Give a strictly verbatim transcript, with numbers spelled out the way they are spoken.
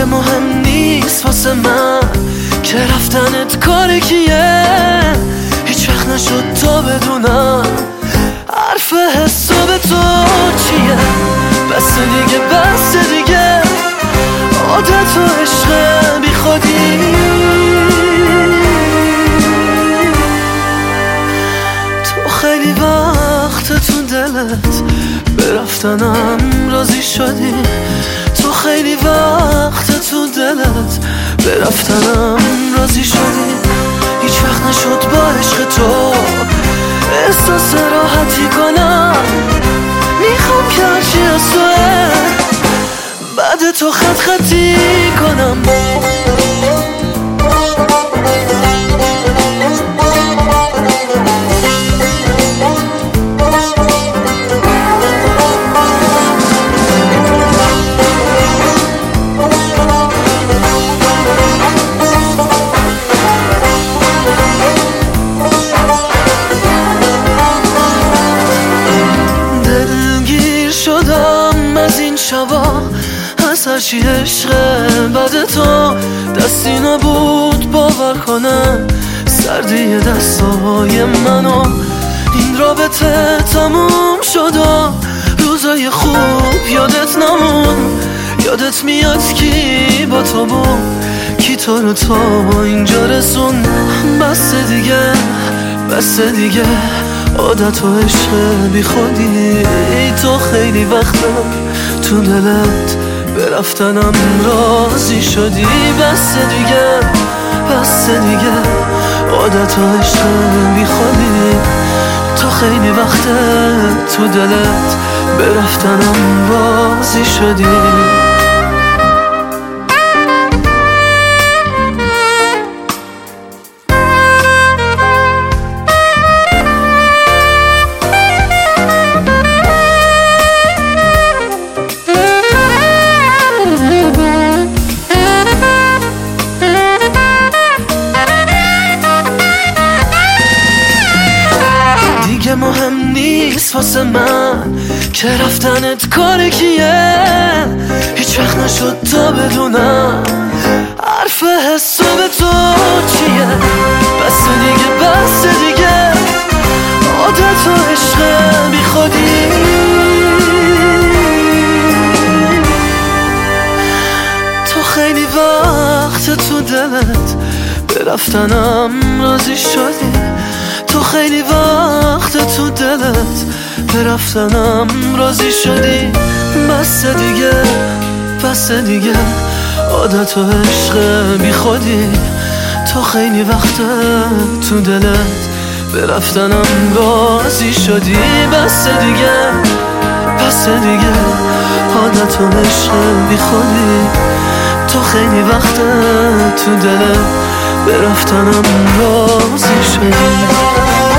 دیگه مهم نیست واسه من که رفتنت کار کیه. هیچ وقت نشد تا بدونم حرف حساب تو چیه. بس دیگه بس دیگه عادت و عشق بی خودی. تو خیلی وقت تو دلت به رفتنم راضی شدی. تو خیلی وقت تو دلت به رفتنم راضی شدی. هیچ وقت نشد با عشق تو احساس راحتی کنم. میخوام که هرچی از توه بعد تو خط خطی کنم. شدم از این شبا از هرچی عشقه بعد تو. دستی نبود باور کنم سردی دستای منو. این رابطه تموم شد و روزای خوب یادت نمون. یادت میاد کی با تو بود کی تو رو تا اینجا رسون. بس دیگه بس دیگه عادت و عشق بی خودی. تو خیلی وقتم تو دلت به رفتنم راضی شدی. بس دیگه بس دیگه عادت و عشق بی خودی. تو خیلی وقت تو دلت به رفتنم راضی شدی. دیگه مهم نیست واسه من که رفتنت کار کیه. هیچ وقت نشد تا بدونم حرف حساب تو چیه. بس دیگه بس دیگه عادت و عشق بی خودی. تو خیلی وقت تو دلت به رفتنم راضی شدی. تو خیلی وقت تو دلت به رفتنم راضی شدی. بس دیگه بس دیگه عادت و عشق بی خودی. تو خیلی وقت تو دلت به رفتنم راضی شدی. بس دیگه بس دیگه عادت و عشق بی خودی. تو خیلی وقت تو دلت به رفتنم راضی شدی.